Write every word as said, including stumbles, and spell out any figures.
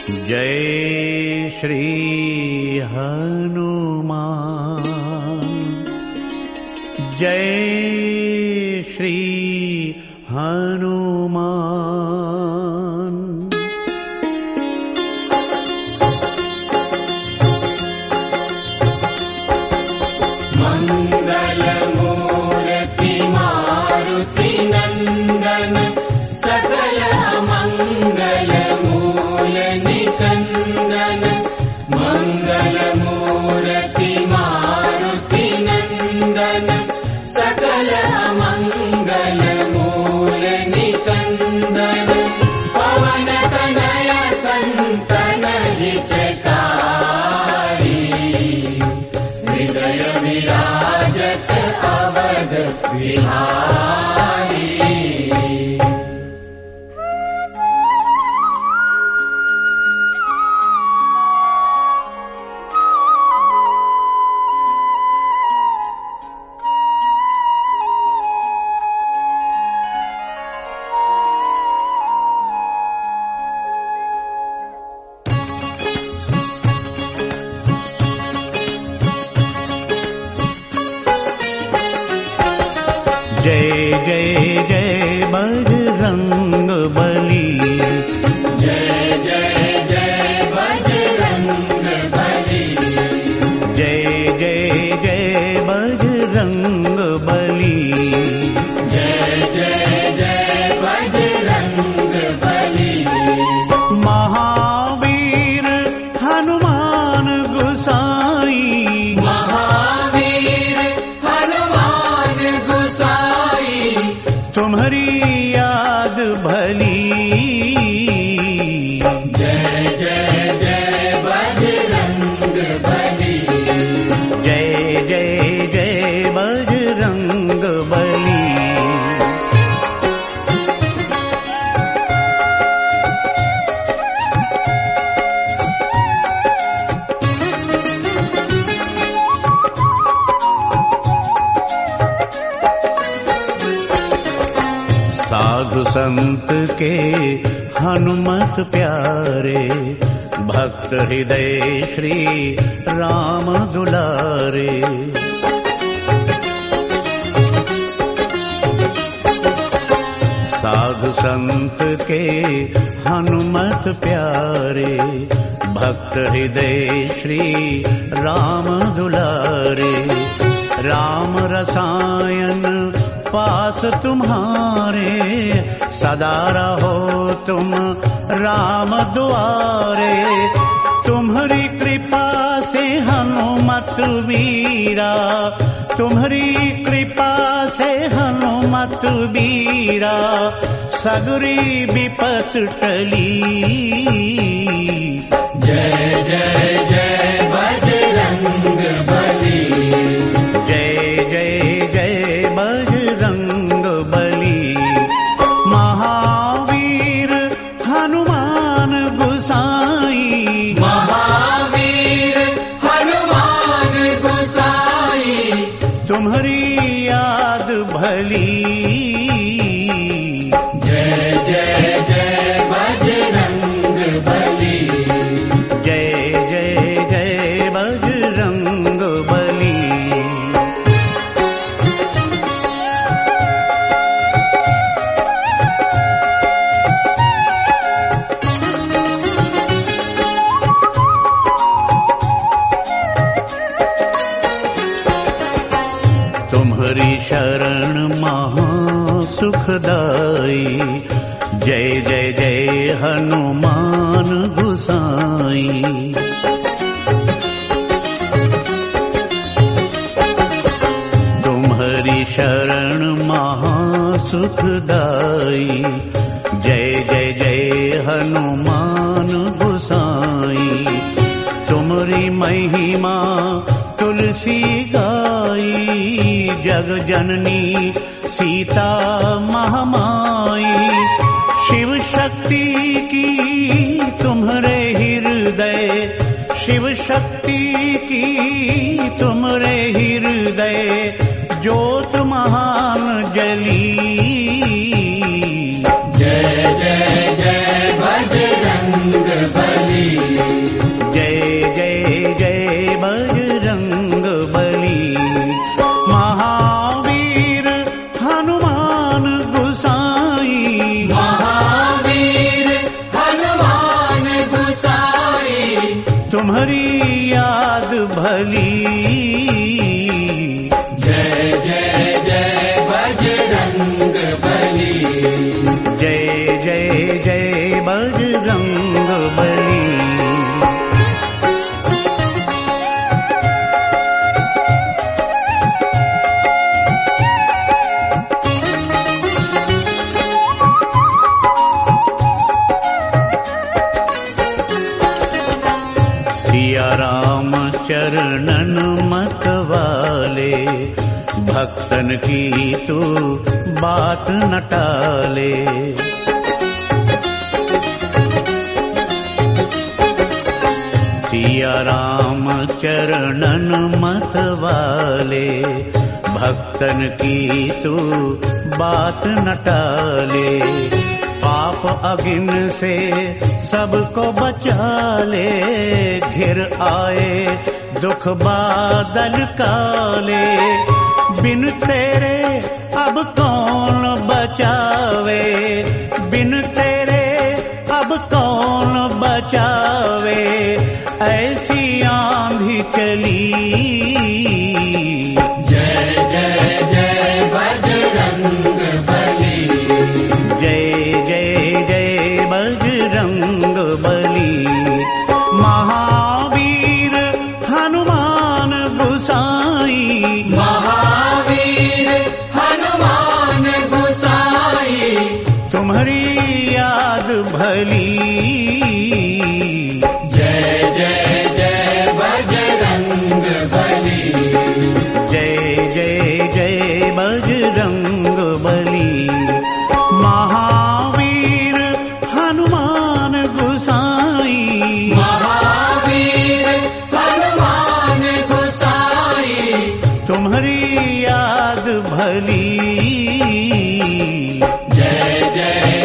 जय श्री हनुमान, जय श्री हनुमान। मंगल मूर्ति मारुति नंदन, सकल मंगल मूल निकंदन। मंगल मूर्ति मारुति नंदन, सकल मंगल मूल निकंदन। पवन तनय संतन हितकारी, हृदय विराजत अवध बिहारी। जय जय जय बजरंग बली, जय जय जय बजरंग बली। जय जय जय बजरंग बली, जय जय जय बजरंग बली। महावीर हनुमान गोसाई, महावीर हनुमान गोसाई। तुम्हारी याद भली। जय जय जय बजरंग बली, जय जय जय बजरंग बली। साधु संत के हनुमत प्यारे, भक्त हृदय श्री राम दुलारे। साधु संत के हनुमत प्यारे, भक्त हृदय श्री राम दुलारे। राम रसायन पास तुम्हारे, सदा रहो तुम राम दुआरे। तुम्हारी कृपा से हनुमत वीरा, तुम्हारी कृपा से हनुमत वीरा। सगरी विपत टली। जय जय जय बजरंग बली, जय जय जय बजरंग बली। महावीर हनुमान गोसाई, महावीर हनुमान गोसाई। तुम्हारी याद भली। जय जय जय बजरंग बली, जय जय जय बजरंग बली। तुम्हारी शरण महा सुखदाई, जय जय जय हनुमान गोसाई। तुम्हारी शरण महा सुखदाई, जय जय जय हनुमान गोसाई। तुम्हारी महिमा तुलसी गाई, जग जननी सीता महामाई। शिव शक्ति की तुम्हारे हृदय, शिव शक्ति की तुम्हारे हृदय। ज्योत महान जली। जय जय जय बजरंग बली, चरणन मत वाले, भक्तन की तू बात न टाले। सिया राम चरणन मत वाले, भक्तन की तू बात न टाले। पाप अगिन से सबको बचा ले, घिर आए दुख बादल काले। बिन तेरे अब कौन बचावे, बिन तेरे अब कौन बचावे, ऐसी आंधी चली। जय जय जय बजरंग बली, जय जय जय बजरंग बली। महावीर हनुमान गोसाई, महावीर हनुमान गोसाई, तुम्हारी याद भली। जय जय जय बजरंग बली, जय जय जय बजरंग बली। महावीर हनुमान गोसाई, महावीर हनुमान गोसाई, तुम्हारी याद भली। जय जय